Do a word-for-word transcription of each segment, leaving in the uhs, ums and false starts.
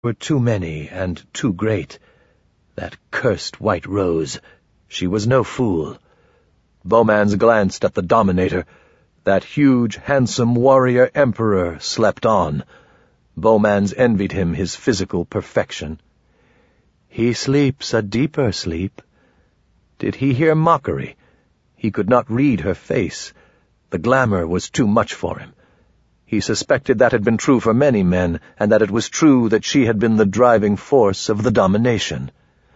were too many and too great. That cursed White Rose, she was no fool. Beaumans glanced at the Dominator. That huge, handsome warrior emperor slept on. Beaumans envied him his physical perfection. He sleeps a deeper sleep. Did he hear mockery? He could not read her face. The glamour was too much for him. He suspected that had been true for many men, and that it was true that she had been the driving force of the domination.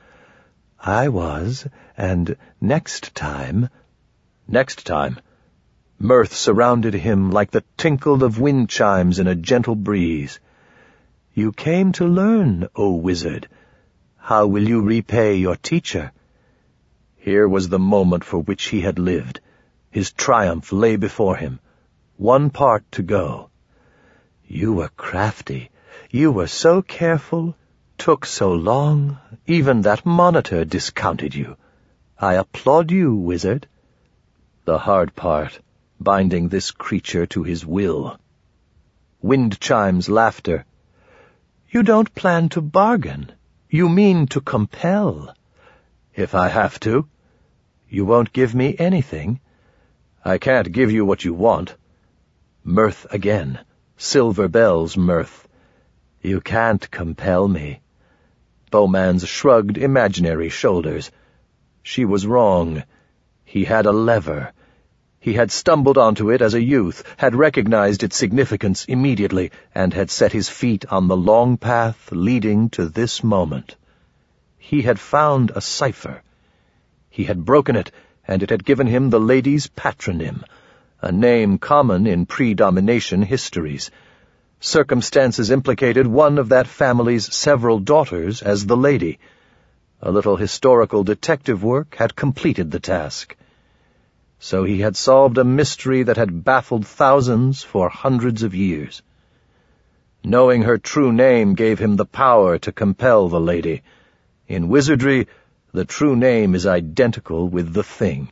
I was, and next time... Next time... Mirth surrounded him like the tinkle of wind chimes in a gentle breeze. You came to learn, O wizard. How will you repay your teacher? Here was the moment for which he had lived. His triumph lay before him. One part to go. You were crafty. You were so careful. Took so long. Even that monitor discounted you. I applaud you, wizard. The hard part, binding this creature to his will. Wind chimes laughter. You don't plan to bargain. You mean to compel. If I have to. You won't give me anything. I can't give you what you want. Mirth again. Silver Bell's mirth. You can't compel me. Beaumans shrugged imaginary shoulders. She was wrong. He had a lever. He had stumbled onto it as a youth, had recognized its significance immediately, and had set his feet on the long path leading to this moment. He had found a cipher. He had broken it, and it had given him the lady's patronym, a name common in pre-domination histories. Circumstances implicated one of that family's several daughters as the lady. A little historical detective work had completed the task. So he had solved a mystery that had baffled thousands for hundreds of years. Knowing her true name gave him the power to compel the lady. In wizardry, the true name is identical with the thing.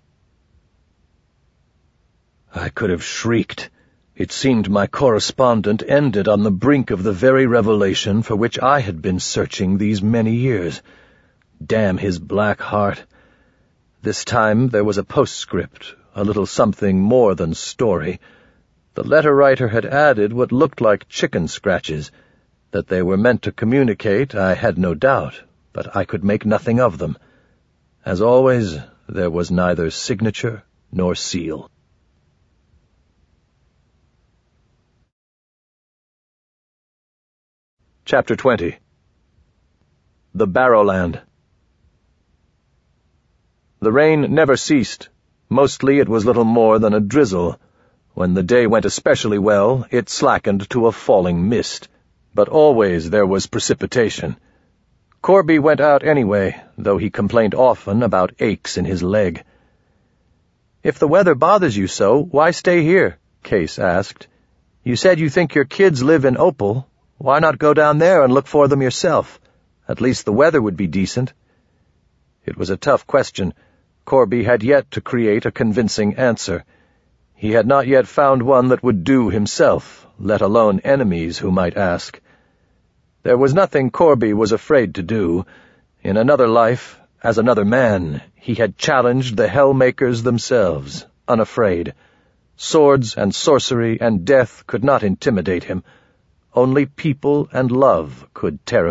I could have shrieked. It seemed my correspondent ended on the brink of the very revelation for which I had been searching these many years. Damn his black heart. This time there was a postscript, a little something more than story. The letter-writer had added what looked like chicken scratches. That they were meant to communicate, I had no doubt, but I could make nothing of them. As always, there was neither signature nor seal. Chapter twenty. The Barrowland. The rain never ceased. Mostly it was little more than a drizzle. When the day went especially well, it slackened to a falling mist. But always there was precipitation. Corby went out anyway, though he complained often about aches in his leg. "If the weather bothers you so, why stay here?" Case asked. "You said you think your kids live in Opal. Why not go down there and look for them yourself? At least the weather would be decent." It was a tough question. Corby had yet to create a convincing answer. He had not yet found one that would do himself, let alone enemies who might ask. There was nothing Corby was afraid to do. In another life, as another man, he had challenged the Hellmakers themselves, unafraid. Swords and sorcery and death could not intimidate him. Only people and love could terrify.